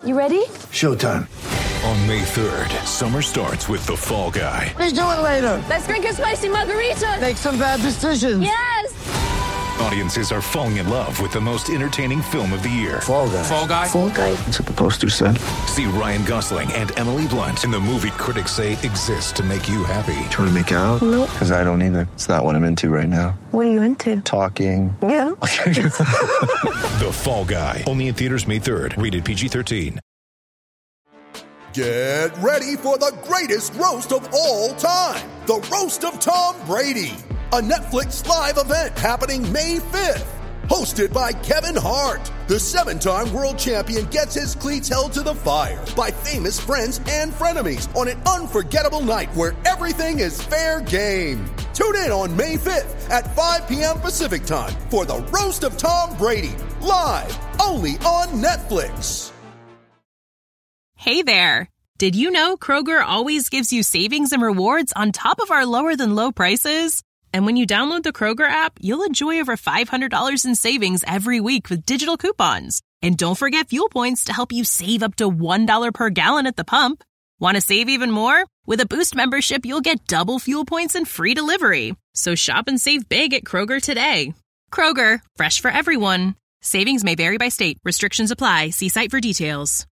You ready? Showtime. On May 3rd, summer starts with The Fall Guy. Let's do it later. Let's drink a spicy margarita. Make some bad decisions. Yes. Audiences are falling in love with the most entertaining film of the year. Fall Guy. Fall Guy? Fall Guy. That's what the poster said. See Ryan Gosling and Emily Blunt in the movie critics say exists to make you happy. Trying to make it out? Nope. Because I don't either. It's not what I'm into right now. What are you into? Talking. Yeah. The Fall Guy. Only in theaters May 3rd. Rated PG-13. Get ready for the greatest roast of all time. The Roast of Tom Brady. A Netflix live event happening May 5th. Hosted by Kevin Hart. The 7-time world champion gets his cleats held to the fire by famous friends and frenemies on an unforgettable night where everything is fair game. Tune in on May 5th at 5 p.m. Pacific time for the Roast of Tom Brady. Live only on Netflix. Hey there! Did you know Kroger always gives you savings and rewards on top of our lower-than-low prices? And when you download the Kroger app, you'll enjoy over $500 in savings every week with digital coupons. And don't forget fuel points to help you save up to $1 per gallon at the pump. Want to save even more? With a Boost membership, you'll get double fuel points and free delivery. So shop and save big at Kroger today. Kroger, fresh for everyone. Savings may vary by state. Restrictions apply. See site for details.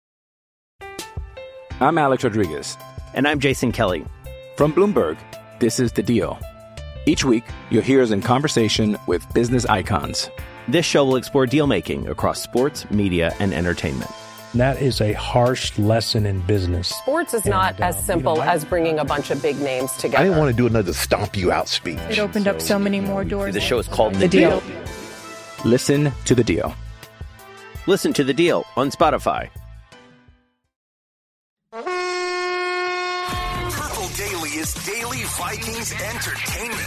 I'm Alex Rodriguez. And I'm Jason Kelly. From Bloomberg, this is The Deal. Each week, you'll hear us in conversation with business icons. This show will explore deal-making across sports, media, and entertainment. That is a harsh lesson in business. Sports is not as simple as bringing a bunch of big names together. I didn't want to do another stomp you out speech. It opened up so many more doors. The show is called The Deal. Listen to The Deal. Listen to The Deal on Spotify. Purple Daily is daily Vikings entertainment.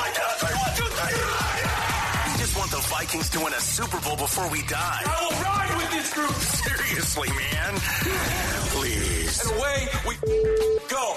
We just want the Vikings to win a Super Bowl before we die. I will ride with this group. Seriously, man. Please. And away we go.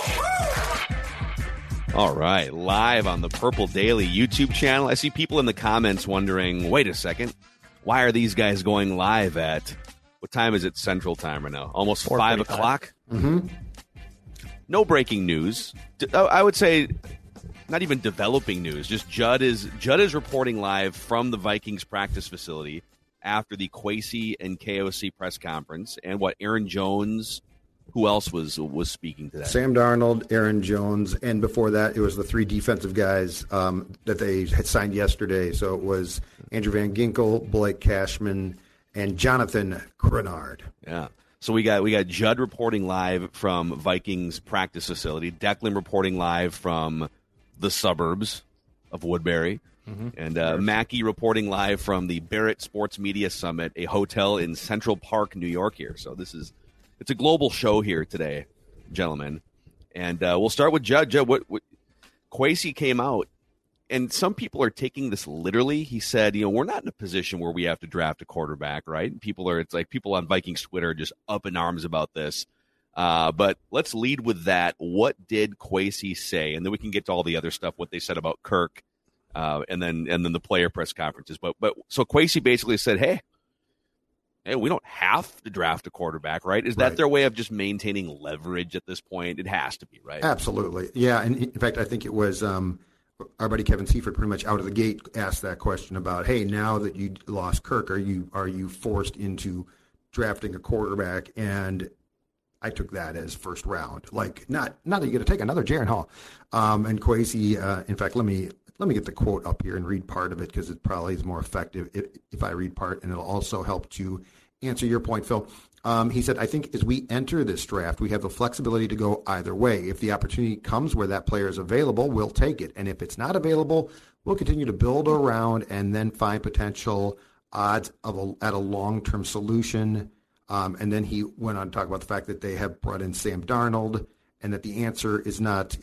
All right, live on the Purple Daily YouTube channel. I see people in the comments wondering, wait a second, why are these guys going live at, what time is it Central Time right now? Almost 5 o'clock? Mm-hmm. No breaking news. I would say not even developing news. Just Judd is reporting live from the Vikings practice facility after the Kwesi and KOC press conference. And Aaron Jones, who else was speaking to that? Sam Darnold, Aaron Jones, and before that, it was the 3 defensive guys that they had signed yesterday. So it was Andrew Van Ginkel, Blake Cashman, and Jonathan Grenard. Yeah. So we got Judd reporting live from Vikings practice facility, Declan reporting live from the suburbs of Woodbury, and Mackey reporting live from the Barrett Sports Media Summit, a hotel in Central Park, New York here. So it's a global show here today, gentlemen. And we'll start with Judd. Judd, what Kwesi came out, and some people are taking this literally. He said, we're not in a position where we have to draft a quarterback, right? And people on Vikings Twitter are just up in arms about this. But let's lead with that. What did Kwesi say? And then we can get to all the other stuff, what they said about Kirk, and then the player press conferences. But so Kwesi basically said, hey, we don't have to draft a quarterback, right? Is that their way of just maintaining leverage at this point? It has to be, right? Absolutely. Yeah, and in fact, I think it was our buddy Kevin Seifert pretty much out of the gate asked that question about, hey, now that you lost Kirk, are you forced into drafting a quarterback? And I took that as first round. Like, not that you're going to take another Jaren Hall. And Kwesi, in fact, let me get the quote up here and read part of it because it probably is more effective if I read part, and it'll also help to answer your point, Phil. He said, I think as we enter this draft, we have the flexibility to go either way. If the opportunity comes where that player is available, we'll take it. And if it's not available, we'll continue to build around and then find potential odds at a long-term solution. And then he went on to talk about the fact that they have brought in Sam Darnold and that the answer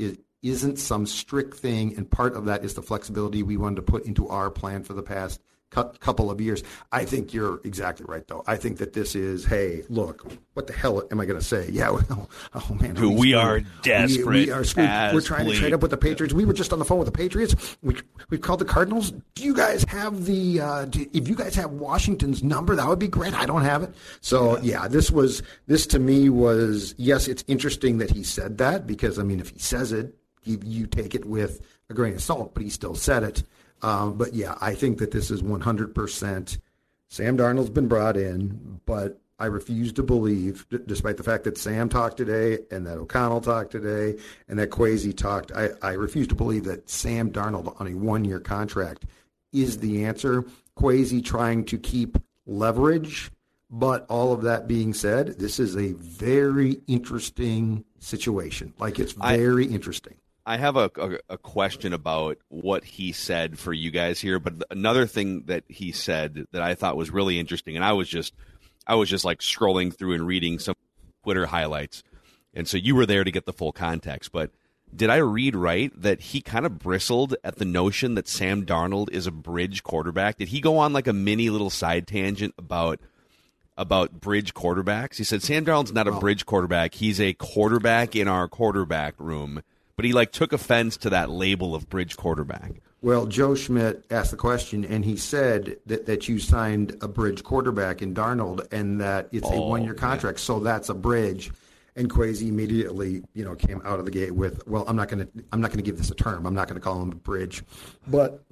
isn't some strict thing. And part of that is the flexibility we wanted to put into our plan for the past couple of years. I think you're exactly right, though. I think that this is, hey, look, what the hell am I going to say? Yeah, well, oh man, we are desperate. We are screwed. We're trying to trade up with the Patriots. We were just on the phone with the Patriots. We called the Cardinals. Do you guys have if you guys have Washington's number, that would be great. I don't have it. So yeah, this to me was, yes, it's interesting that he said that, because I mean, if he says it, you take it with a grain of salt, but he still said it. But yeah, I think that this is 100%. Sam Darnold's been brought in, but I refuse to believe, despite the fact that Sam talked today and that O'Connell talked today and that Kwesi talked, I refuse to believe that Sam Darnold on a one-year contract is the answer. Kwesi trying to keep leverage, but all of that being said, this is a very interesting situation. Like, it's very interesting. I have a question about what he said for you guys here, but another thing that he said that I thought was really interesting, and I was just like scrolling through and reading some Twitter highlights, and so you were there to get the full context, but did I read right that he kind of bristled at the notion that Sam Darnold is a bridge quarterback? Did he go on like a mini little side tangent about bridge quarterbacks? He said Sam Darnold's not a bridge quarterback. He's a quarterback in our quarterback room. But he took offense to that label of bridge quarterback. Well, Joe Schmidt asked the question, and he said that you signed a bridge quarterback in Darnold, and that it's a one-year contract, so that's a bridge. And Kwesi immediately, came out of the gate with, "Well, I'm not going to give this a term. I'm not going to call him a bridge." But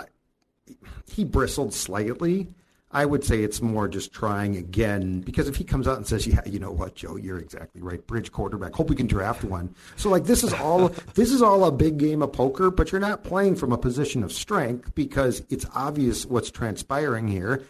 he bristled slightly. I would say it's more just trying again, because if he comes out and says, "Yeah, you know what, Joe, you're exactly right, bridge quarterback. Hope we can draft one." So this is all a big game of poker, but you're not playing from a position of strength because it's obvious what's transpiring here.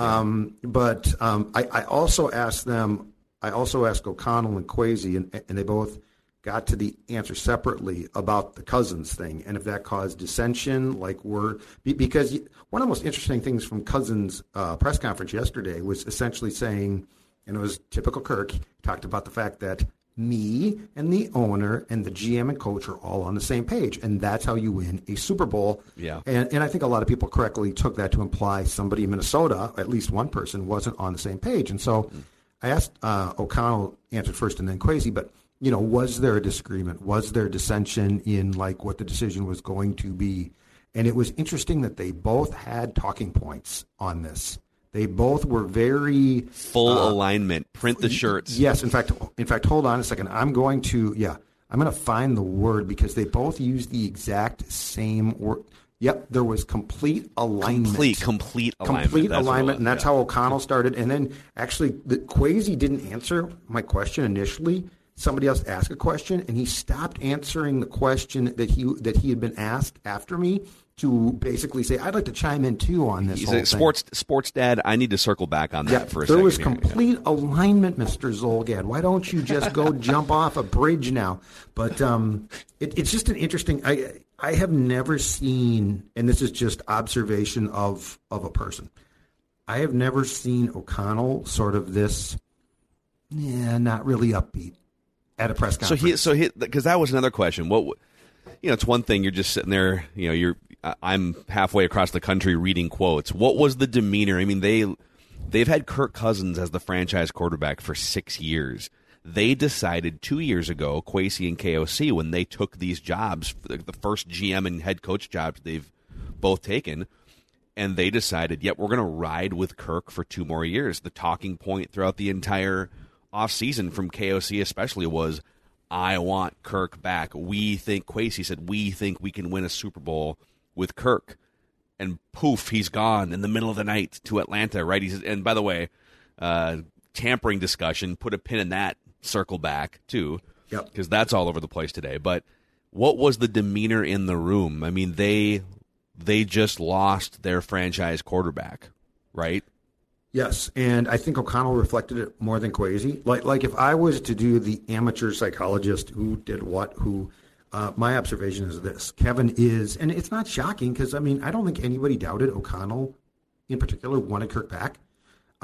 But I also asked O'Connell and Kwesi, and they both got to the answer separately about the Cousins thing, and if that caused dissension, because one of the most interesting things from Cousins' press conference yesterday was essentially saying, and it was typical Kirk, he talked about the fact that me and the owner and the GM and coach are all on the same page, and that's how you win a Super Bowl. Yeah. And I think a lot of people correctly took that to imply somebody in Minnesota, at least one person, wasn't on the same page. And so I asked O'Connell, answered first, and then Kwesi, but was there a disagreement? Was there dissension in what the decision was going to be? And it was interesting that they both had talking points on this. They both were very full alignment. Print the shirts. Yes. In fact, hold on a second. I'm going to find the word, because they both used the exact same word. Yep, there was complete alignment. Complete alignment. Complete alignment, and that's how O'Connell started. And then actually, Kwesi didn't answer my question initially. Somebody else asked a question, and he stopped answering the question that he had been asked after me to basically say, "I'd like to chime in too on this." He's whole a thing. sports dad. I need to circle back on that for a second. There was complete alignment, Mr. Zolgad. Why don't you just go jump off a bridge now? But it's just an interesting. I have never seen, and this is just observation of a person. I have never seen O'Connell sort of this, not really upbeat at a press conference. So because that was another question. What, it's one thing you're just sitting there. I'm halfway across the country reading quotes. What was the demeanor? I mean, they've had Kirk Cousins as the franchise quarterback for 6 years. They decided 2 years ago, Kwesi and KOC, when they took these jobs, the first GM and head coach jobs they've both taken, and they decided, we're going to ride with Kirk for 2 more years. The talking point throughout the entire offseason from KOC especially was, I want Kirk back. Kwesi said, we think we can win a Super Bowl with Kirk. And poof, he's gone in the middle of the night to Atlanta, right? And by the way, tampering discussion, put a pin in that, circle back too, because that's all over the place today. But what was the demeanor in the room? I mean, they just lost their franchise quarterback, right? Yes, and I think O'Connell reflected it more than Kwesi. Like if I was to do the amateur psychologist who did what, my observation is this. Kevin is, and it's not shocking because, I don't think anybody doubted O'Connell in particular wanted Kirk back.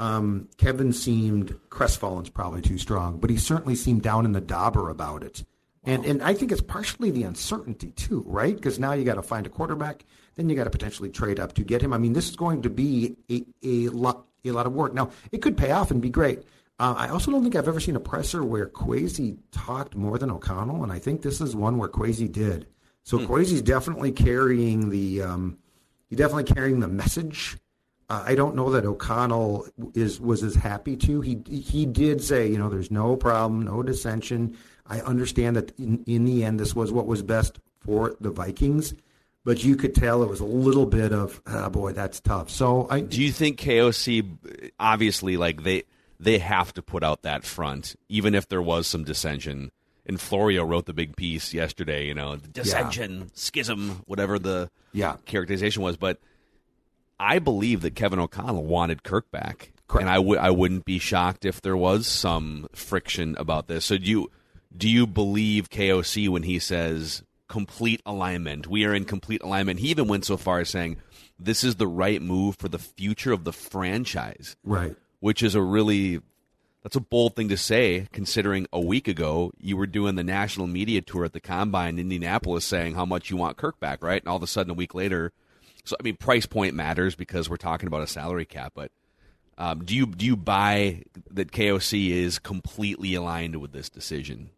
Kevin seemed, crestfallen's probably too strong, but he certainly seemed down in the dauber about it. And I think it's partially the uncertainty too, right? Because now you got to find a quarterback, then you got to potentially trade up to get him. I mean, this is going to be a lot of work. Now, it could pay off and be great. I also don't think I've ever seen a presser where Kwesi talked more than O'Connell, and I think this is one where Kwesi did. So Kwesi's definitely carrying the message. I don't know that O'Connell was as happy to. He did say, there's no problem, no dissension. I understand that in the end, this was what was best for the Vikings, but you could tell it was a little bit of, oh boy, that's tough. So do you think KOC, obviously, like they have to put out that front, even if there was some dissension? And Florio wrote the big piece yesterday, dissension, schism, whatever the characterization was. But I believe that Kevin O'Connell wanted Kirk back. Correct. And I wouldn't be shocked if there was some friction about this. So do you believe KOC when he says complete alignment? We are in complete alignment. He even went so far as saying this is the right move for the future of the franchise. Right. Which is that's a bold thing to say, considering a week ago you were doing the national media tour at the Combine in Indianapolis saying how much you want Kirk back, right? And all of a sudden a week later, so I mean, price point matters because we're talking about a salary cap, but do you buy that KOC is completely aligned with this decision?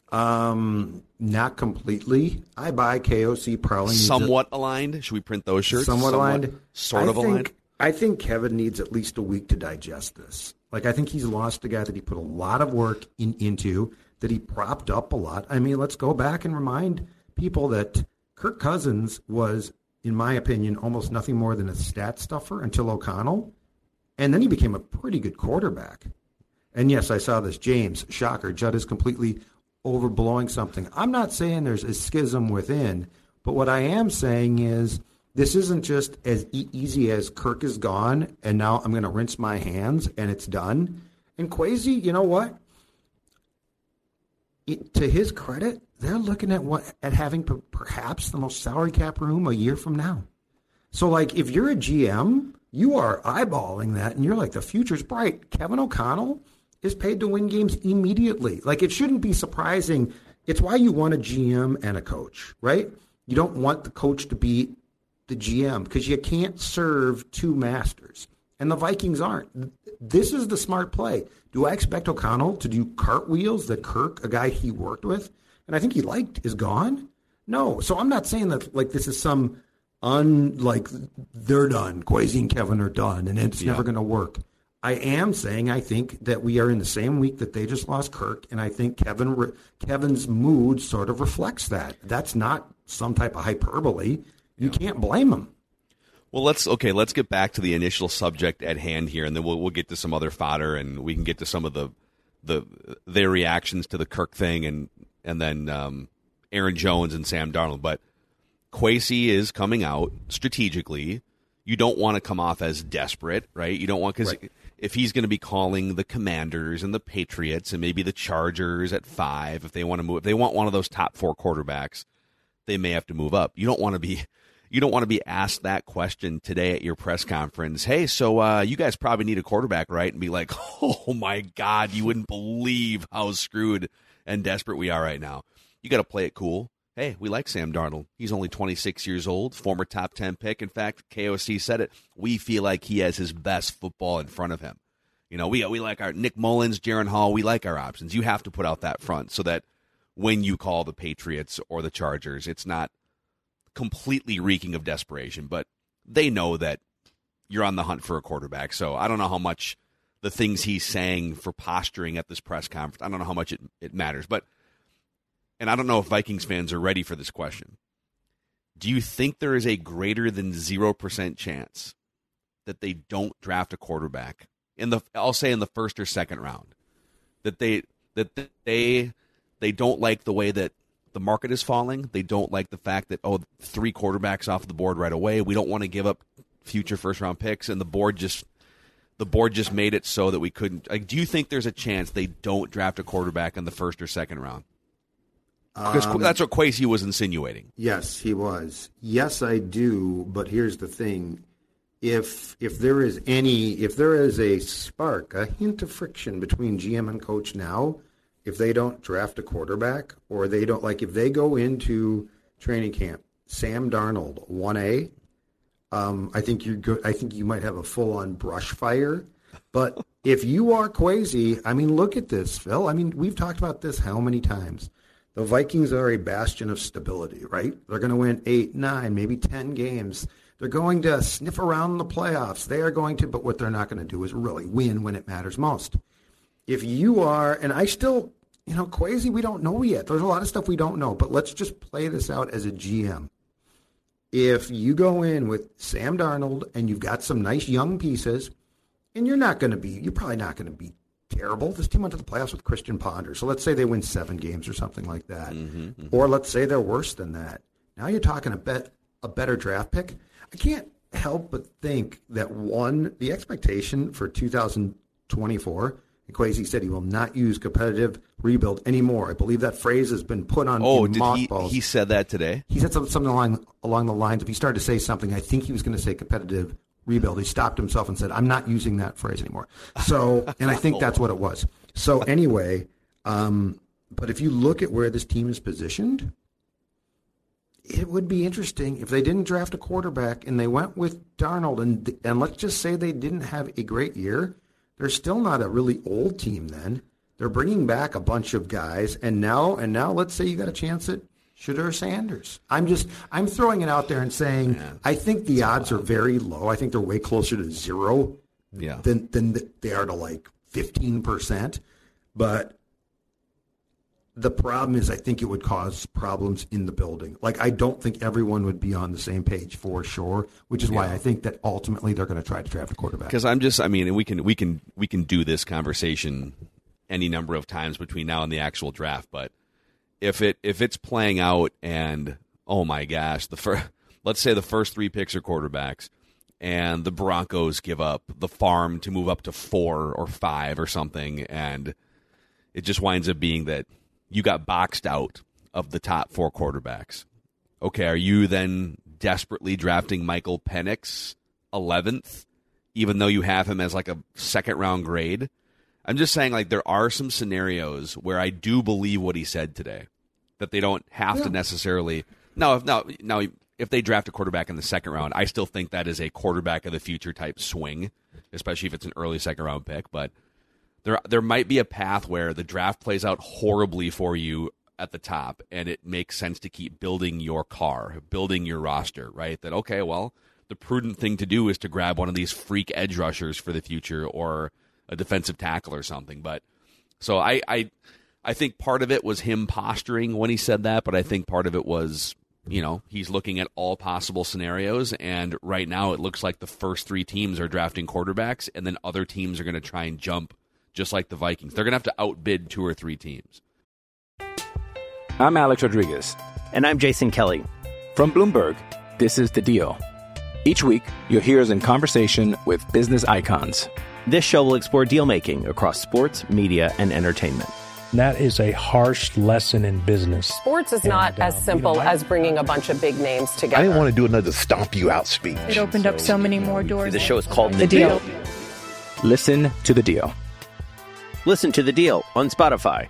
Not completely. I buy KOC probably somewhat aligned. Should we print those shirts? Somewhat aligned. Sort of aligned. I think Kevin needs at least a week to digest this. Like, I think he's lost a guy that he put a lot of work into, that he propped up a lot. I mean, let's go back and remind people that Kirk Cousins was, in my opinion, almost nothing more than a stat stuffer until O'Connell. And then he became a pretty good quarterback. And yes, I saw this. James, shocker, Judd is completely overblowing something. I'm not saying there's a schism within, but what I am saying is this isn't just as easy as Kirk is gone and now I'm going to rinse my hands and it's done. And Kwesi, you know what? To his credit, they're looking at having perhaps the most salary cap room a year from now. So, like, if you're a GM, you are eyeballing that and you're like, the future's bright. Kevin O'Connell is paid to win games immediately. Like, it shouldn't be surprising. It's why you want a GM and a coach, right? You don't want the coach to be the GM because you can't serve two masters. And the Vikings aren't. This is the smart play. Do I expect O'Connell to do cartwheels that Kirk, a guy he worked with, and I think he liked, is gone? No. So I'm not saying that, like, this is some they're done. Kwesi and Kevin are done, and it's never going to work. I am saying I think that we are in the same week that they just lost Kirk, and I think Kevin's mood sort of reflects that. That's not some type of hyperbole. You can't blame him. Well, let's get back to the initial subject at hand here, and then we'll get to some other fodder, and we can get to some of their reactions to the Kirk thing, and then Aaron Jones and Sam Darnold. But Kwesi is coming out strategically. You don't want to come off as desperate, right? You don't want, because if he's going to be calling the Commanders and the Patriots and maybe the Chargers at 5, if they want to move, if they want one of those top 4 quarterbacks, they may have to move up. You don't want to be asked that question today at your press conference. Hey, so you guys probably need a quarterback, right? And be like, oh my God, you wouldn't believe how screwed and desperate we are right now. You got to play it cool. Hey, we like Sam Darnold. He's only 26 years old, former top 10 pick. In fact, KOC said it. We feel like he has his best football in front of him. You know, we like our Nick Mullins, Jaron Hall. We like our options. You have to put out that front so that when you call the Patriots or the Chargers, it's not completely reeking of desperation, but they know that you're on the hunt for a quarterback. So I don't know how much the things he's saying for posturing at this press conference, I don't know how much it matters. And I don't know if Vikings fans are ready for this question. Do you think there is a greater than 0% chance that they don't draft a quarterback I'll say in the first or second round, that they don't like the way that the market is falling? They don't like the fact that 3 quarterbacks off the board right away. We don't want to give up future first round picks, and the board just made it so that we couldn't. Like, do you think there's a chance they don't draft a quarterback in the first or second round? Because that's what Kwesi was insinuating. Yes, he was. Yes, I do. But here's the thing: if there is a spark, a hint of friction between GM and coach now, if they don't draft a quarterback, or they don't, like, if they go into training camp, Sam Darnold 1A, I think you're good. I think you might have a full-on brush fire. But if you are Kwesi, I mean, look at this, Phil. I mean, we've talked about this how many times. The Vikings are a bastion of stability, right? They're going to win 8, 9, maybe 10 games. They're going to sniff around the playoffs. They are going to, but what they're not going to do is really win when it matters most. If you are, and I still, Kwesi, we don't know yet. There's a lot of stuff we don't know, but let's just play this out as a GM. If you go in with Sam Darnold and you've got some nice young pieces, and you're probably not going to be terrible. This team went to the playoffs with Christian Ponder. So let's say they win 7 games or something like that. Or let's say they're worse than that. Now you're talking a better draft pick. I can't help but think that, the expectation for 2024, Kwesi said he will not use competitive rebuild anymore. I believe that phrase has been put on mothballs. He said that today? He said something along the lines, if he started to say something, I think he was going to say competitive rebuild. He stopped himself and said, I'm not using that phrase anymore. So, and I think that's what it was. So anyway, but if you look at where this team is positioned, it would be interesting if they didn't draft a quarterback and they went with Darnold, and let's just say they didn't have a great year. They're still not a really old team then. They're bringing back a bunch of guys, and now let's say you got a chance at Shedeur Sanders. I'm throwing it out there and saying I think the odds are very low. I think they're way closer to 0 than they are to like 15%. But the problem is I think it would cause problems in the building. Like, I don't think everyone would be on the same page for sure, which is why I think that ultimately they're going to try to draft a quarterback. Because and we can do this conversation any number of times between now and the actual draft, but if it's playing out and, oh my gosh, let's say the first 3 picks are quarterbacks and the Broncos give up the farm to move up to 4 or 5 or something, and it just winds up being that you got boxed out of the top 4 quarterbacks. Okay, are you then desperately drafting Michael Penix 11th, even though you have him as like a second-round grade? I'm just saying, like, there are some scenarios where I do believe what he said today, that they don't have to necessarily. Now, if they draft a quarterback in the second round, I still think that is a quarterback of the future type swing, especially if it's an early second-round pick. But there might be a path where the draft plays out horribly for you at the top, and it makes sense to keep building your car, building your roster, right? That, okay, well, the prudent thing to do is to grab one of these freak edge rushers for the future, or a defensive tackle or something. But so I think part of it was him posturing when he said that, but I think part of it was, he's looking at all possible scenarios, and right now it looks like the first 3 teams are drafting quarterbacks, and then other teams are going to try and jump just like the Vikings. They're going to have to outbid 2 or 3 teams. I'm Alex Rodriguez. And I'm Jason Kelly. From Bloomberg, this is The Deal. Each week, you'll hear us in conversation with business icons. This show will explore deal-making across sports, media, and entertainment. That is a harsh lesson in business. Sports is not as simple as bringing a bunch of big names together. I didn't want to do another stomp you out speech. It opened up so many more doors. The show is called The Deal. Listen to The Deal. Listen to The Deal on Spotify.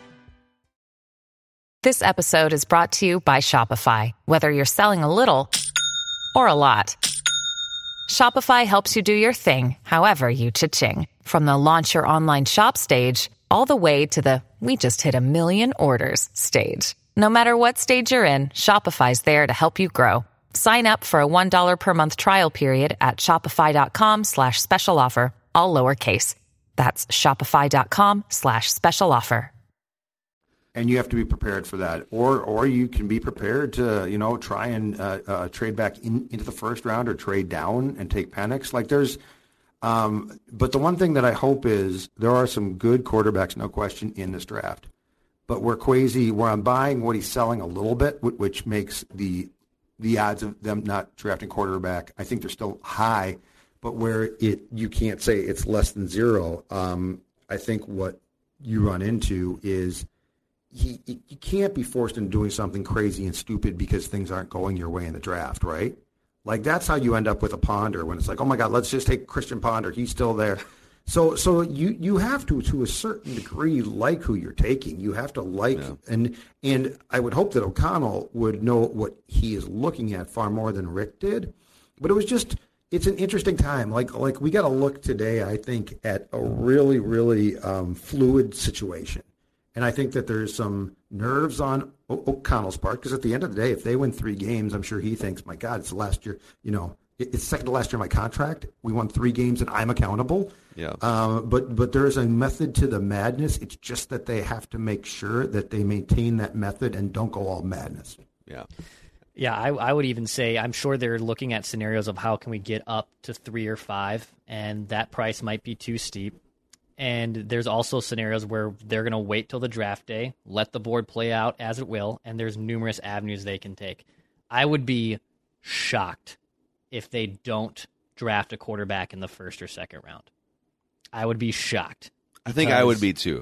This episode is brought to you by Shopify. Whether you're selling a little or a lot, Shopify helps you do your thing, however you cha-ching. From the launch your online shop stage, all the way to the we just hit 1 million orders stage. No matter what stage you're in, Shopify's there to help you grow. Sign up for a $1 per month trial period at shopify.com/special offer, all lowercase. That's shopify.com/special offer. And you have to be prepared for that. Or you can be prepared to, try and trade back into the first round or trade down and take Penix. Like there's, but the one thing that I hope is there are some good quarterbacks, no question, in this draft. But where I'm buying what he's selling a little bit, which makes the odds of them not drafting quarterback, I think they're still high. But where you can't say it's less than 0, I think what you run into is you can't be forced into doing something crazy and stupid because things aren't going your way in the draft, right? Like that's how you end up with a Ponder when it's like, oh my God, let's just take Christian Ponder. He's still there. So you have to a certain degree, like who you're taking. You have to like, and I would hope that O'Connell would know what he is looking at far more than Rick did. But it's an interesting time. Like we got to look today, I think, at a really, really fluid situation. And I think that there's some nerves on O'Connell's part, because at the end of the day, if they win 3 games, I'm sure he thinks, my God, it's the last year, it's second to last year of my contract. We won 3 games and I'm accountable. Yeah. But there is a method to the madness. It's just that they have to make sure that they maintain that method and don't go all madness. Yeah. Yeah, I would even say I'm sure they're looking at scenarios of how can we get up to 3 or 5, and that price might be too steep. And there's also scenarios where they're going to wait till the draft day, let the board play out as it will, and there's numerous avenues they can take. I would be shocked if they don't draft a quarterback in the first or second round. I would be shocked. I think I would be too.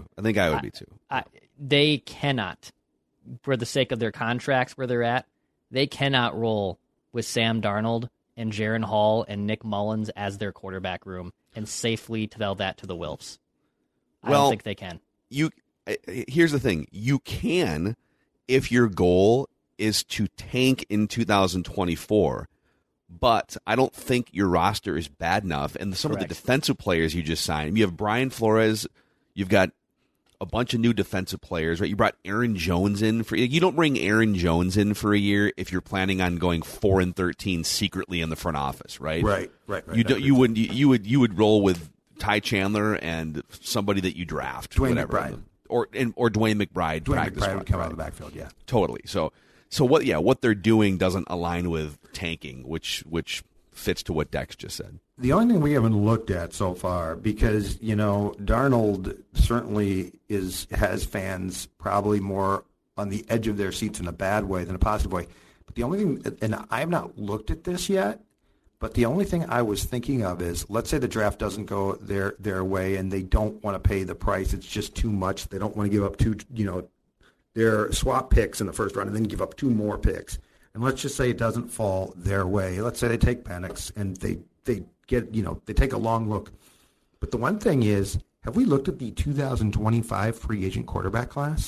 They cannot, for the sake of their contracts where they're at, they cannot roll with Sam Darnold and Jaron Hall and Nick Mullins as their quarterback room and safely tell that to the Wilfs. I don't think they can. Here's the thing. You can if your goal is to tank in 2024, but I don't think your roster is bad enough. And some of the defensive players you just signed, you have Brian Flores, you've got a bunch of new defensive players, right? You brought Aaron Jones in you don't bring Aaron Jones in for a year if you're planning on going 4-13 secretly in the front office, right? Right. You would roll with Ty Chandler and somebody that you draft, Dwayne McBride, or Dwayne McBride. Dwayne McBride would come out of the backfield, yeah, totally. So what they're doing doesn't align with tanking, which fits to what Dex just said. The only thing we haven't looked at so far, because Darnold certainly has fans probably more on the edge of their seats in a bad way than a positive way. But the only thing, and I have not looked at this yet, but the only thing I was thinking of is, let's say the draft doesn't go their way and they don't want to pay the price. It's just too much. They don't want to give up their swap picks in the first round and then give up 2 more picks. And let's just say it doesn't fall their way. Let's say they take Penix and they get, they take a long look. But the one thing is, have we looked at the 2025 free agent quarterback class?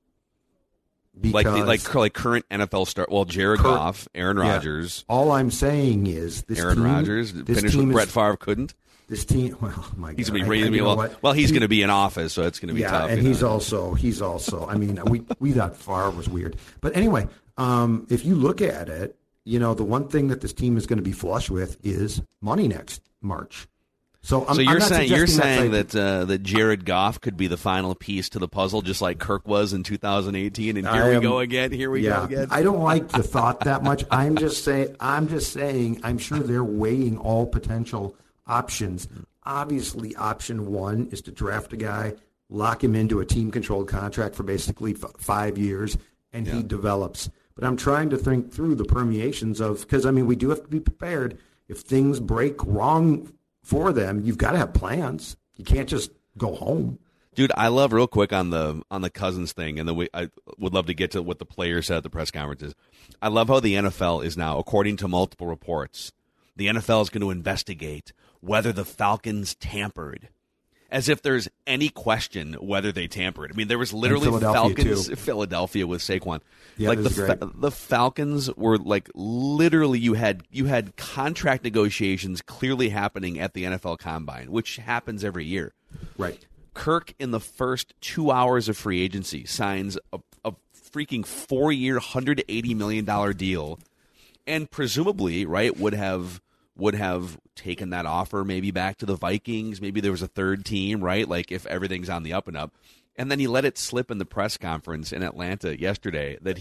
Because like current NFL start. Well, Jared Goff, Aaron Rodgers. Yeah. All I'm saying is this Aaron Rodgers finished with Brett Favre couldn't. This team, well, my God, he's going to be raising well. He's going to be in office, so it's going to be tough. And he's also. I mean, we thought Favre was weird, but anyway, if you look at it, the one thing that this team is going to be flush with is money next March. So you're saying that Jared Goff could be the final piece to the puzzle, just like Kirk was in 2018, and here we go again. I don't like the thought that much. I'm just saying. I'm sure they're weighing all potential options. Obviously, option 1 is to draft a guy, lock him into a team-controlled contract for basically 5 years, and he develops. But I'm trying to think through the permeations of, because we do have to be prepared if things break wrong for them. You've got to have plans. You can't just go home. Dude, I love real quick on the Cousins thing, and I would love to get to what the players said at the press conferences. I love how the NFL is now, according to multiple reports, the NFL is going to investigate whether the Falcons tampered, as if there's any question whether they tampered. I mean, there was literally Philadelphia with Saquon. Yeah, like the Falcons were like literally you had contract negotiations clearly happening at the NFL Combine, which happens every year. Right. Kirk, in the first 2 hours of free agency, signs a freaking 4-year, $180 million deal, and presumably, right, would have taken that offer maybe back to the Vikings. Maybe there was a third team, right? Like if everything's on the up and up. And then he let it slip in the press conference in Atlanta yesterday that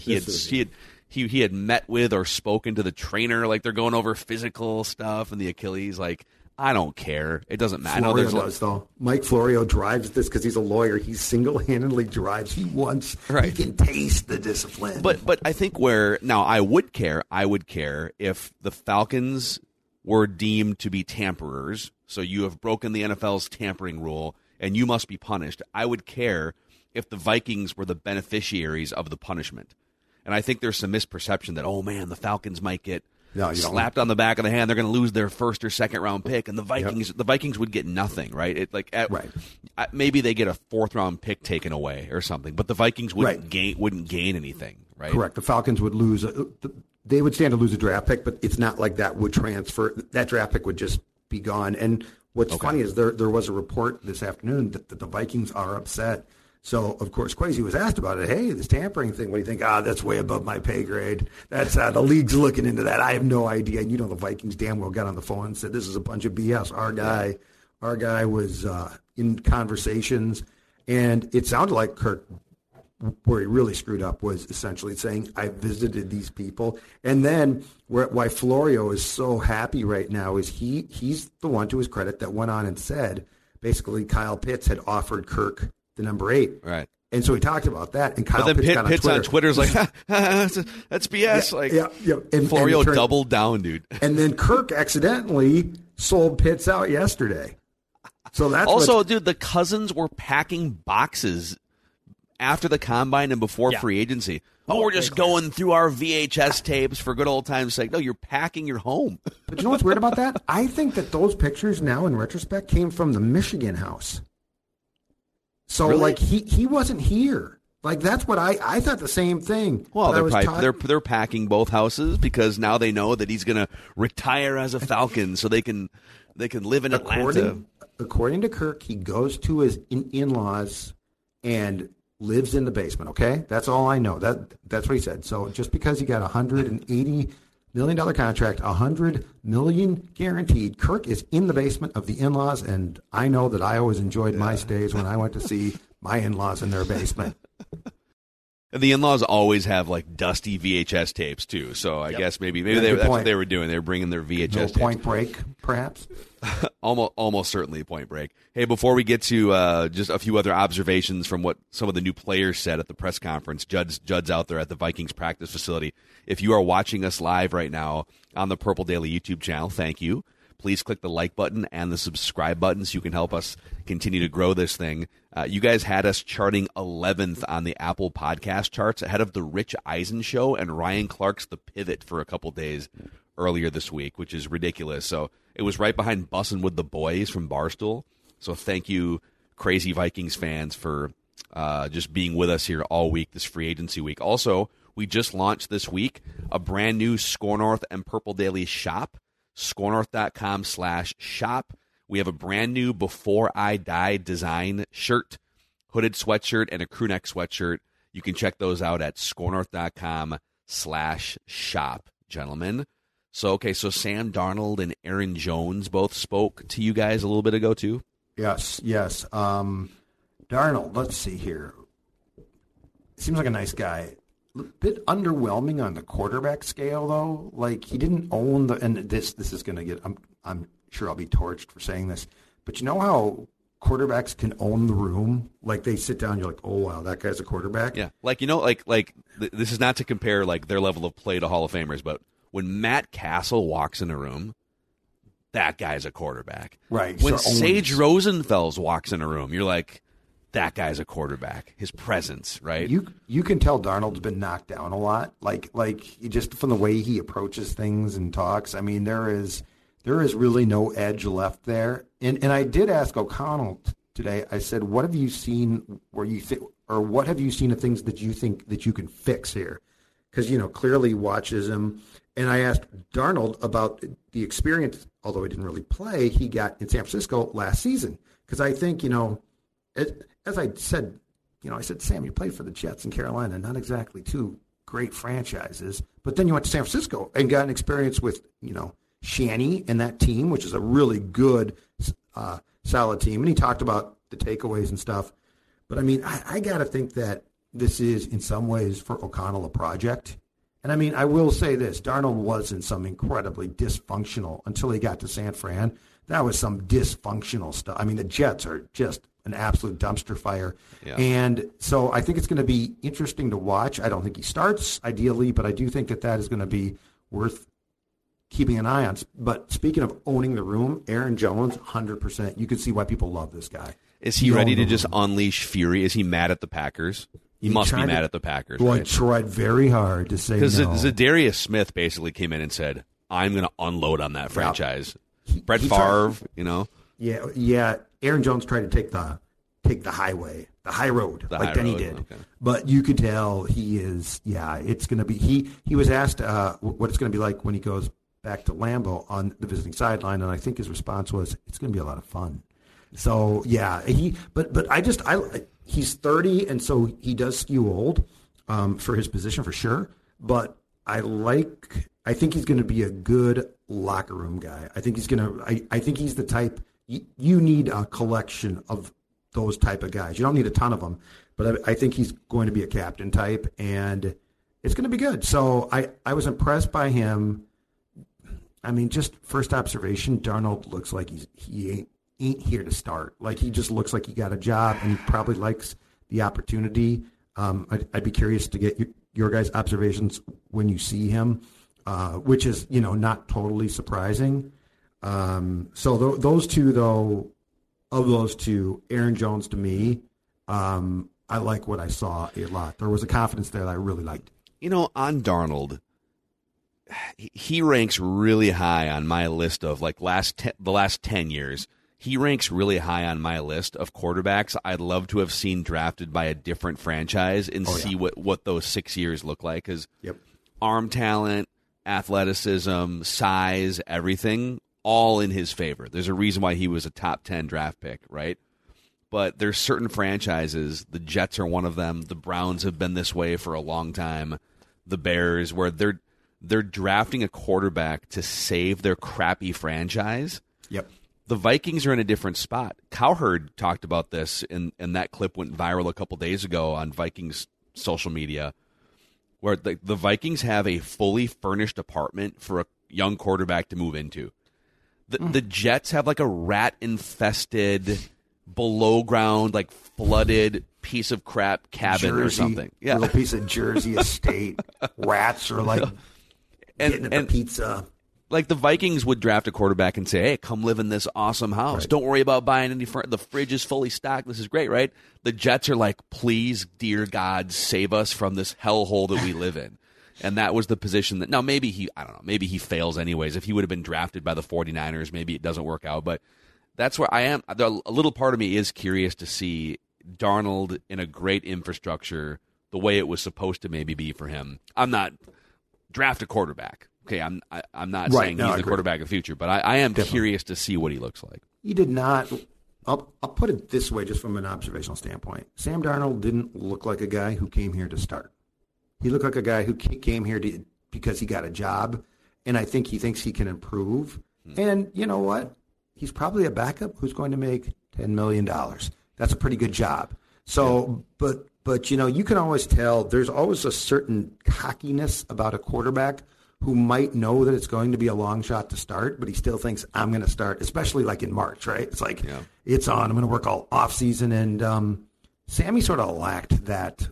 he had met with or spoken to the trainer, like they're going over physical stuff and the Achilles. Like, I don't care. It doesn't matter. Florio does, though. Mike Florio drives this because he's a lawyer. He single-handedly drives. He wants. Right. He can taste the discipline. But I think I would care if the Falcons were deemed to be tamperers. So you have broken the NFL's tampering rule, and you must be punished. I would care if the Vikings were the beneficiaries of the punishment. And I think there's some misperception that, oh, man, the Falcons might get slapped on the back of the hand, they're going to lose their first or second round pick, and the Vikings would get nothing, right? Maybe they get a fourth round pick taken away or something, but the Vikings wouldn't gain anything, right? Correct. The Falcons would lose. They would stand to lose a draft pick, but it's not like that would transfer. That draft pick would just be gone. And what's funny is there was a report this afternoon that the Vikings are upset. So, of course, Kwesi was asked about it. Hey, this tampering thing, what do you think? That's way above my pay grade. That's the league's looking into that. I have no idea. And, the Vikings damn well got on the phone and said, this is a bunch of BS. Our guy was in conversations. And it sounded like Kirk, where he really screwed up, was essentially saying, I visited these people. And then why Florio is so happy right now is he's the one, to his credit, that went on and said, basically, Kyle Pitts had offered Kirk the number 8. Right. And so he talked about that. And Kyle Pitts on Twitter's like, that's BS. And Florio doubled down, dude. And then Kirk accidentally sold Pitts out yesterday. So that's also, dude, the Cousins were packing boxes after the combine and before free agency. We're just going through our VHS tapes for good old times' sake. No, you're packing your home. But you know what's weird about that? I think that those pictures now, in retrospect, came from the Michigan house. So, really? He wasn't here. That's what I thought the same thing. Well, they're packing both houses because now they know that he's going to retire as a Falcon, so they can live in Atlanta. According to Kirk, he goes to his in-laws and lives in the basement. Okay, that's all I know. That's what he said. So just because he got $180 million contract, $100 million guaranteed, Kirk is in the basement of the in-laws, and I know that I always enjoyed my stays when I went to see my in-laws in their basement. And the in-laws always have dusty VHS tapes too, so I guess maybe that's what they were doing. They were bringing their VHS tapes. Point Break, perhaps. almost certainly Point Break. Hey, before we get to just a few other observations from what some of the new players said at the press conference, Judd's out there at the Vikings practice facility. If you are watching us live right now on the Purple Daily YouTube channel, thank you. Please click the like button and the subscribe button so you can help us continue to grow this thing. You guys had us charting 11th on the Apple podcast charts, ahead of the Rich Eisen show and Ryan Clark's The Pivot for a couple days earlier this week, which is ridiculous. So it was right behind Bussin' with the Boys from Barstool. So thank you, crazy Vikings fans, for just being with us here all week, this free agency week. Also, we just launched this week a brand new Score North and Purple Daily shop. ScoreNorth.com/shop. We have a brand new Before I Die design shirt, hooded sweatshirt, and a crewneck sweatshirt. You can check those out at ScoreNorth.com/shop, gentlemen. So Sam Darnold and Aaron Jones both spoke to you guys a little bit ago, too? Yes. Darnold, let's see here. Seems like a nice guy. A bit underwhelming on the quarterback scale, though. He didn't own and this is going to get, I'm sure I'll be torched for saying this, but you know how quarterbacks can own the room? They sit down, you're like, oh, wow, that guy's a quarterback? Yeah, this is not to compare, their level of play to Hall of Famers, but when Matt Castle walks in a room, that guy's a quarterback. Right. When Sage Rosenfels walks in a room, you're like, that guy's a quarterback. His presence, right? You can tell Darnold's been knocked down a lot, just from the way he approaches things and talks. I mean, there is really no edge left there. And I did ask O'Connell today. I said, what have you seen where you think, or what have you seen of things that you think that you can fix here? Because clearly he watches him. And I asked Darnold about the experience, although he didn't really play, he got in San Francisco last season. Because I think as I said, I said, Sam, you played for the Jets in Carolina, not exactly two great franchises, but then you went to San Francisco and got an experience with, Shanny and that team, which is a really good, solid team. And he talked about the takeaways and stuff. But, I mean, I got to think that this is, in some ways, for O'Connell, a project. And, I mean, I will say this. Darnold wasn't some incredibly dysfunctional until he got to San Fran. That was some dysfunctional stuff. I mean, the Jets are just an absolute dumpster fire. Yeah. And so I think it's going to be interesting to watch. I don't think he starts, ideally, but I do think that is going to be worth keeping an eye on. But speaking of owning the room, Aaron Jones, 100%. You can see why people love this guy. Is he ready to just unleash fury? Is he mad at the Packers? He must be mad at the Packers. Well, right? I tried very hard to say no. Because Zadarius Smith basically came in and said, I'm going to unload on that franchise. Brett Favre, Yeah. Aaron Jones tried to take the highway, the high road, like Denny did. Okay. But you could tell he is. Yeah, it's going to be. He was asked what it's going to be like when he goes back to Lambeau on the visiting sideline, and I think his response was, "It's going to be a lot of fun." So yeah, he's 30, and so he does skew old for his position for sure. But I think he's going to be a good locker room guy. I think he's the type you need a collection of those type of guys. You don't need a ton of them, but I think he's going to be a captain type, and it's going to be good. So I was impressed by him. I mean, just first observation, Darnold looks like he ain't here to start. Like, he just looks like he got a job, and he probably likes the opportunity. I'd be curious to get your guys' observations when you see him, which is, not totally surprising. So those two, though, of those two, Aaron Jones to me, I like what I saw a lot. There was a confidence there that I really liked. On Darnold, he ranks really high on my list of the last 10 years. He ranks really high on my list of quarterbacks I'd love to have seen drafted by a different franchise and see what those 6 years look like. Because arm talent, athleticism, size, everything, all in his favor. There's a reason why he was a top 10 draft pick, right? But there's certain franchises, the Jets are one of them. The Browns have been this way for a long time. The Bears, where they're drafting a quarterback to save their crappy franchise. Yep. The Vikings are in a different spot. Cowherd talked about this, and that clip went viral a couple days ago on Vikings social media, where the Vikings have a fully furnished apartment for a young quarterback to move into. The Jets have like a rat-infested, below-ground, like flooded piece of crap cabin or something. Yeah, little piece of Jersey estate. Rats are like getting at the pizza. Like the Vikings would draft a quarterback and say, "Hey, come live in this awesome house. Right. Don't worry about buying any the fridge is fully stocked. This is great," right? The Jets are like, "Please, dear God, save us from this hellhole that we live in." And that was the position that now maybe he fails anyways. If he would have been drafted by the 49ers, maybe it doesn't work out. But that's where I am. A little part of me is curious to see Darnold in a great infrastructure the way it was supposed to maybe be for him. I'm not draft a quarterback. Okay, I'm not saying he's the quarterback of the future, but I am curious to see what he looks like. He did not. I'll put it this way, just from an observational standpoint. Sam Darnold didn't look like a guy who came here to start. He looked like a guy who came here because he got a job, and I think he thinks he can improve. And you know what? He's probably a backup who's going to make $10 million. That's a pretty good job. So, but you can always tell there's always a certain cockiness about a quarterback who might know that it's going to be a long shot to start, but he still thinks, I'm going to start, especially like in March, right? It's like, it's on. I'm going to work all off season. And Sammy sort of lacked that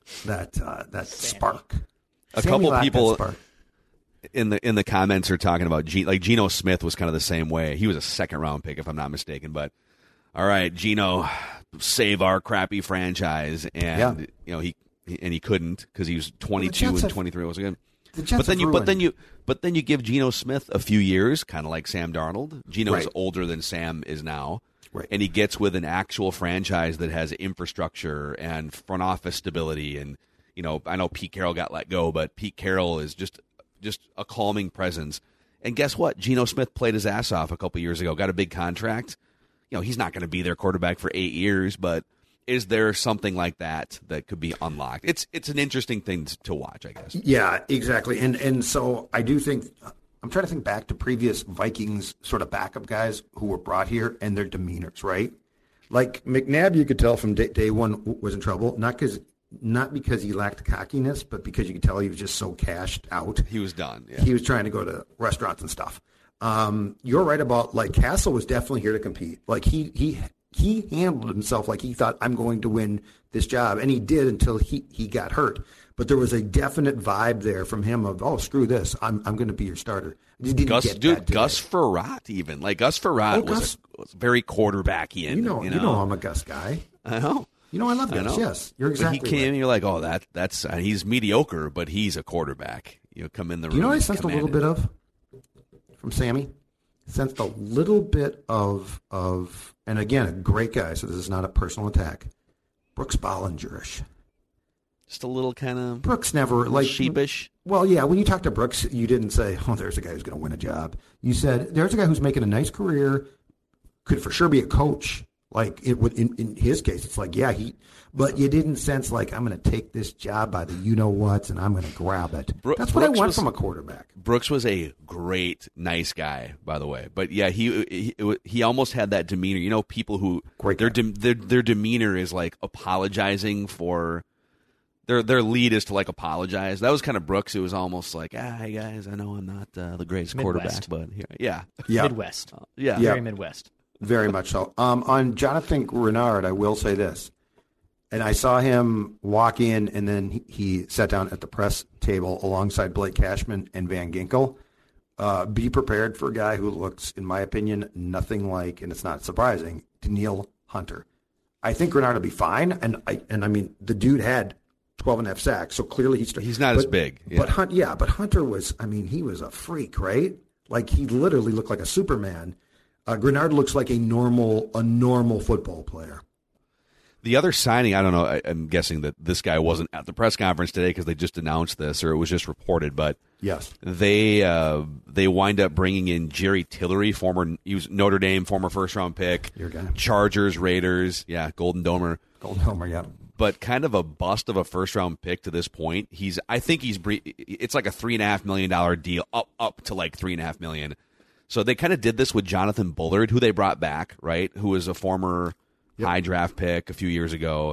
spark. A couple people in the comments are talking about Geno Smith was kind of the same way. He was a second round pick, if I'm not mistaken. But all right, Geno, save our crappy franchise, and he couldn't because he was 22 and 23 was again. But then you give Geno Smith a few years, kind of like Sam Darnold. Geno is older than Sam is now, and he gets with an actual franchise that has infrastructure and front office stability. And I know Pete Carroll got let go, but Pete Carroll is just a calming presence. And guess what? Geno Smith played his ass off a couple years ago, got a big contract. He's not going to be their quarterback for 8 years, but is there something like that could be unlocked? It's an interesting thing to watch, I guess. Yeah, exactly. And so I do think I'm trying to think back to previous Vikings sort of backup guys who were brought here and their demeanors, right? Like McNabb, you could tell from day one was in trouble, not because he lacked cockiness, but because you could tell he was just so cashed out. He was done. Yeah. He was trying to go to restaurants and stuff. You're right about Castle was definitely here to compete. Like he handled himself like he thought, I'm going to win this job. And he did until he got hurt. But there was a definite vibe there from him of, oh, screw this. I'm going to be your starter. Gus Frerotte even. Like Gus Frerotte was very quarterbacky. You know I'm a Gus guy. I know. I love Gus. Yes, you're exactly right. He came right. and you're like, oh, that's he's mediocre, but he's a quarterback. Come in the room. I sensed a little bit of? from Sammy? Sensed a little bit of, and again, a great guy, so this is not a personal attack, Brooks Bollinger-ish. Just a little kind of Brooks never like sheepish. Well, yeah, when you talk to Brooks, you didn't say, "Oh, there's a guy who's going to win a job." You said, "There's a guy who's making a nice career, could for sure be a coach." Like it would in his case, it's like, yeah, but you didn't sense like I'm going to take this job by the you know whats and I'm going to grab it. That's what I want from a quarterback. Brooks was a great, nice guy, by the way. But yeah, he almost had that demeanor. You know, people who their demeanor is like apologizing for. Their lead is to like apologize. That was kind of Brooks. It was almost like, hey guys, I know I'm not the greatest quarterback, but here, yeah. Midwest, very Midwest, very much so. On Jonathan Grenard, I will say this, and I saw him walk in, and then he sat down at the press table alongside Blake Cashman and Van Ginkel. Be prepared for a guy who looks, in my opinion, nothing like, and it's not surprising, Danielle Hunter. I think Grenard will be fine, and I mean the dude had 12.5 sacks, so clearly he's not as big. Yeah. But Hunter was, I mean, he was a freak, right? Like he literally looked like a Superman. Grenard looks like a normal football player. The other signing, I don't know, I'm guessing that this guy wasn't at the press conference today because they just announced this, or it was just reported, but yes, they wind up bringing in Jerry Tillery, he was Notre Dame, former first-round pick, your guy. Chargers, Raiders, Golden Domer, yeah. But kind of a bust of a first-round pick to this point. It's like a $3.5 million deal, up to like $3.5 million. So they kind of did this with Jonathan Bullard, who they brought back, right? Who was a former high draft pick a few years ago.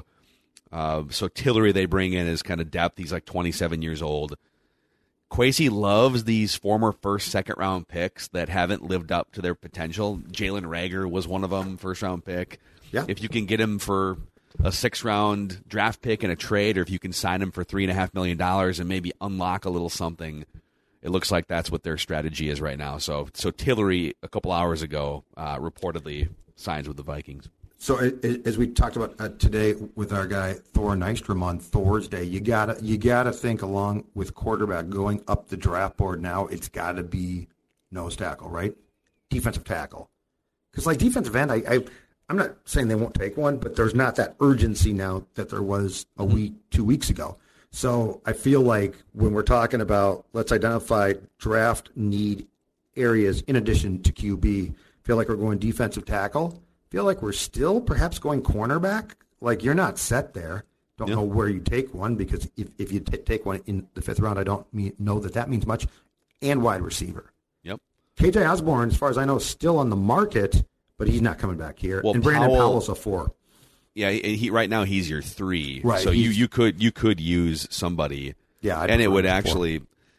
So Tillery they bring in as kind of depth. He's like 27 years old. Kwesi loves these former first, second-round picks that haven't lived up to their potential. Jalen Reagor was one of them, first-round pick. Yeah. If you can get him for a 6th-round draft pick in a trade, or if you can sign him for $3.5 million and maybe unlock a little something, it looks like that's what their strategy is right now. So Tillery, a couple hours ago, reportedly signs with the Vikings. So as we talked about today with our guy Thor Nystrom on Thor's Day, you gotta think along with quarterback going up the draft board now. It's got to be nose tackle, right? Defensive tackle, because like defensive end, I'm not saying they won't take one, but there's not that urgency now that there was a week, 2 weeks ago. So I feel like when we're talking about let's identify draft need areas in addition to QB, feel like we're going defensive tackle. Feel like we're still perhaps going cornerback. Like you're not set there. Don't know where you take one, because if you take one in the 5th round, I don't know that means much. And wide receiver. Yep. KJ Osborne, as far as I know, is still on the market, but he's not coming back here. Well, and Brandon Powell's a 4. Yeah, he right now he's your 3. Right. So you could use somebody. Yeah, and it would actually,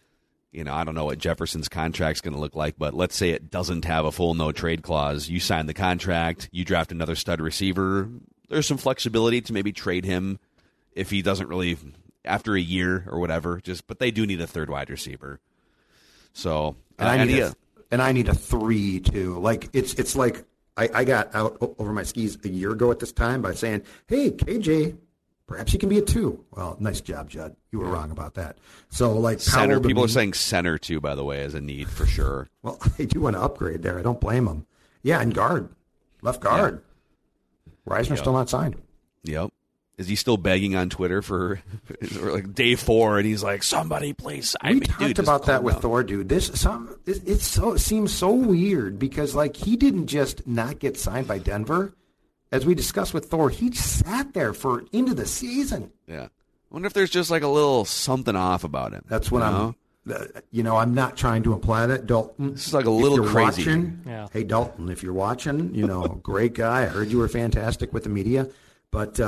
I don't know what Jefferson's contract's going to look like, but let's say it doesn't have a full no trade clause. You sign the contract, you draft another stud receiver. There's some flexibility to maybe trade him if he doesn't really after a year or whatever. But they do need a 3rd wide receiver. So I need a 3 too. Like it's like. I got out over my skis a year ago at this time by saying, hey, KJ, perhaps he can be a 2. Well, nice job, Judd. You were wrong about that. So, like, center. People are saying center, too, by the way, as a need for sure. Well, they do want to upgrade there. I don't blame them. Yeah, and guard. Left guard. Yeah. Reisner's still not signed. Yep. Is he still begging on Twitter for like day 4, and he's like, somebody please sign me? We talked about that with Thor, dude. It seems so weird because like he didn't just not get signed by Denver. As we discussed with Thor, he sat there for into the season. Yeah. I wonder if there's just like a little something off about him. That's what I'm not trying to imply that. Dalton, this is like a little crazy. Hey, Dalton, if you're watching, great guy. I heard you were fantastic with the media. But,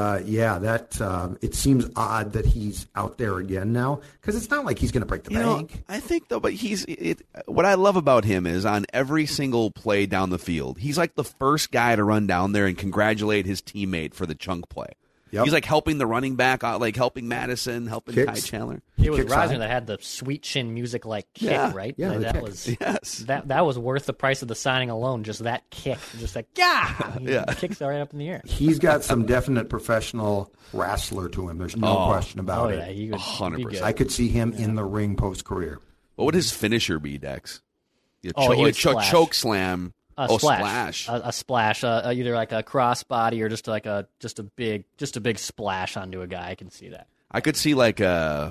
it seems odd that he's out there again now because it's not like he's going to break the bank. I think, though, but what I love about him is on every single play down the field, he's like the first guy to run down there and congratulate his teammate for the chunk play. Yep. He's like helping the running back, like helping Madison, helping Ty Chandler. It was Reisner that had the sweet chin music like kick, right? Yeah, that was worth the price of the signing alone. Just that kick, just like kicks right up in the air. He's got some definite professional wrestler to him. There's no question about it. He would 100%. I could see him in the ring post career. What would his finisher be, Dex? Choke slam. Splash. A splash. Either like a crossbody or just a big splash onto a guy. I can see that. I could see like the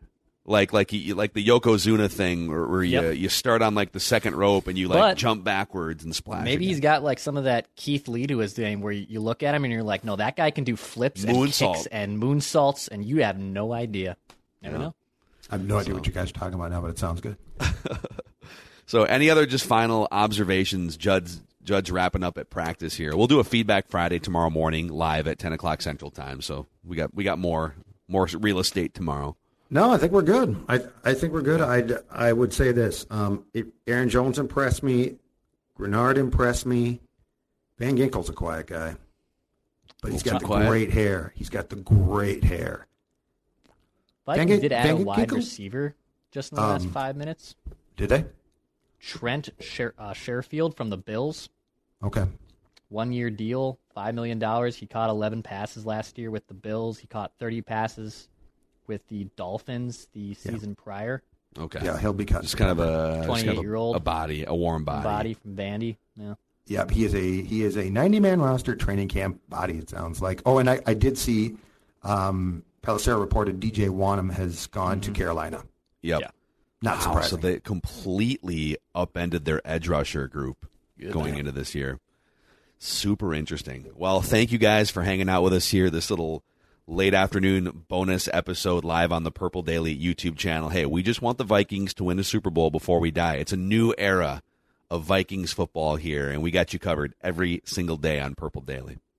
Yokozuna thing where you start on like the second rope and you jump backwards and splash. Maybe he's got like some of that Keith Lee to his game where you look at him and you're like, no, that guy can do flips and kicks and moonsaults, and you have no idea. Never know. I have no idea what you guys are talking about now, but it sounds good. So any other just final observations, Judd's wrapping up at practice here. We'll do a Feedback Friday tomorrow morning live at 10 o'clock Central Time. So we got more real estate tomorrow. No, I think we're good. I think we're good. I would say this. Aaron Jones impressed me. Grenard impressed me. Van Ginkel's a quiet guy. But he's got the great hair. He's got the great hair. Vikings did add a wide receiver just in the last 5 minutes. Did they? Trent Sherfield from the Bills. Okay. 1-year deal, $5 million. He caught 11 passes last year with the Bills. He caught 30 passes with the Dolphins the season prior. Okay. Yeah, he'll be cut. Just kind of a 28-year-old, a warm body from Vandy. Yeah. Yeah, he is a 90-man roster training camp body. It sounds like. Oh, and I did see Pelissero reported DJ Wanham has gone to Carolina. Yep. Yeah. Not surprising. So they completely upended their edge rusher group going into this year. Super interesting. Well, thank you guys for hanging out with us here. This little late afternoon bonus episode live on the Purple Daily YouTube channel. Hey, we just want the Vikings to win a Super Bowl before we die. It's a new era of Vikings football here, and we got you covered every single day on Purple Daily.